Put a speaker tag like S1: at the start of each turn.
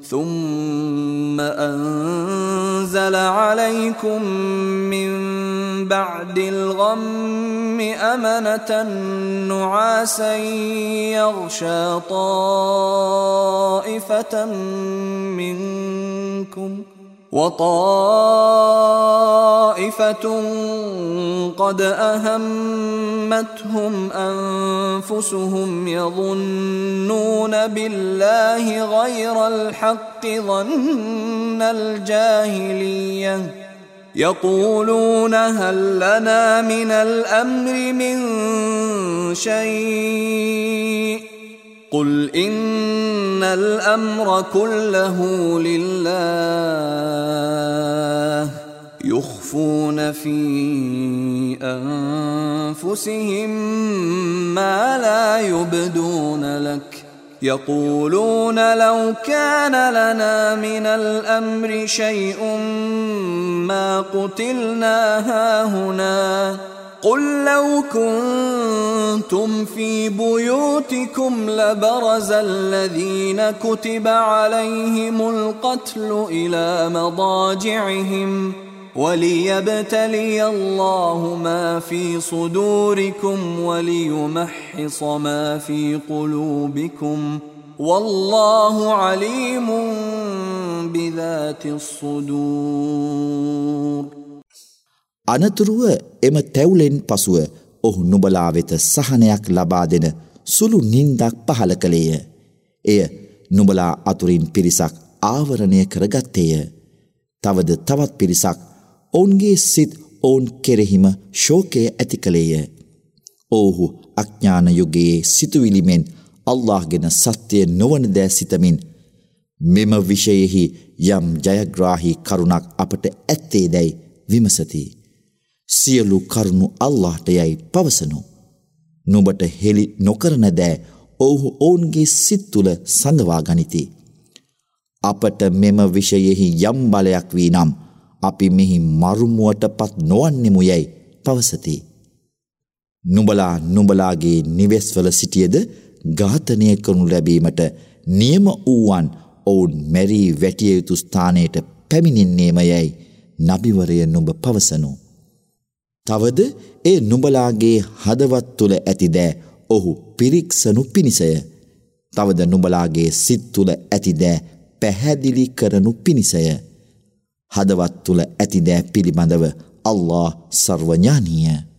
S1: ثم أنزل عليكم من بعد الغم أمنة نعاسا يغشى طائفة منكم وطائفة قد أهمتهم أنفسهم يظنون بالله غير الحق ظن الجاهلية يقولون هل لنا من الأمر من شيء قل إن الأمر كله لله يخفون في أنفسهم ما لا يبدون لك يقولون لو كان لنا من الأمر شيء ما قتلنا هاهنا قل لو كنتم في بيوتكم لبرز الذين كتب عليهم القتل إلى مضاجعهم وليبتلي الله ما في صدوركم وليمحص ما في قلوبكم والله عليم بذات الصدور.
S2: අනතුරුව එම තැවුලෙන් පසුව ඔහු නුඹලා වෙත සහනයක් ලබා දෙන සුළු නින්දක් පහල කළේය. එය නුඹලා අතුරින් පිරිසක් ආවරණය කරගත්තේය. තවද තවත් පිරිසක් ඔවුන්ගේ සිත් ඔවුන් කෙරෙහිම ශෝකය ඇති කළේය. ඔවුහු අඥාන යුගයේ සිතුවිලිමෙන් අල්ලාහ් ගැන සත්‍ය නොවන දෑ සිතමින් මෙම විෂයෙහි යම් ජයග්‍රාහී කරුණක් අපට ඇත්තේදැයි විමසති. සියලු කරුණු අල්ලාහ්ට යයි පවසනු. නුඹට හෙළි නොකරන දෑ ඔවුහු ඔවුන්ගේ සිත් තුළ සඳවා ගනිති. අපට මෙම විෂයෙහි යම් බලයක් වී නම් අපි මෙහි මරුමුවට පත් නොවන්නෙමු යයි පවසති. නුඹලාගේ නිවෙස්වල සිටියද ඝාතනය කරනු ලැබීමට නියම වූවන් ඔවුන් මැරී වැටිය යුතු ස්ථානයට පැමිණෙන්නේම යයි නබිවරය නුඹ පවසනු. තවද ඒ නුඹලාගේ හදවත් තුළ ඇති දෑ ඔහු පිරික්සනු පිණිසය. තවද නුඹලාගේ සිත් තුළ ඇති දෑ පැහැදිලි කරනු පිණිසය. හදවත් තුළ ඇති දෑ පිළිබඳව අල්ලාහ් සර්වඥානීය.